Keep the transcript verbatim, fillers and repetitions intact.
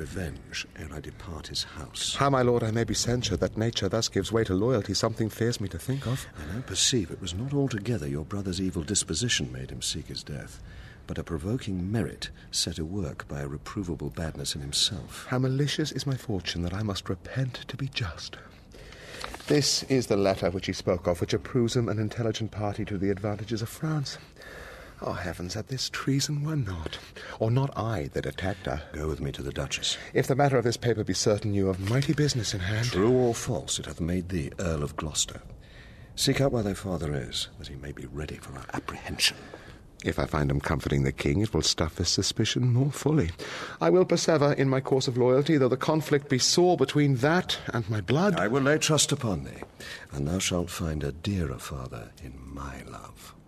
revenge ere I depart his house. How, my lord, I may be censured that nature thus gives way to loyalty, something fears me to think of. I now perceive it was not altogether your brother's evil disposition made him seek his death, but a provoking merit set to work by a reprovable badness in himself. How malicious is my fortune that I must repent to be just. This is the letter which he spoke of, which approves him an intelligent party to the advantages of France. Oh, heavens, that this treason were not, or not I, the detector. Go with me to the Duchess. If the matter of this paper be certain, you have mighty business in hand. True or false, it hath made thee Earl of Gloucester. Seek out where thy father is, that he may be ready for our apprehension. If I find him comforting the king, it will stuff his suspicion more fully. I will persever in my course of loyalty, though the conflict be sore between that and my blood. I will lay trust upon thee, and thou shalt find a dearer father in my love.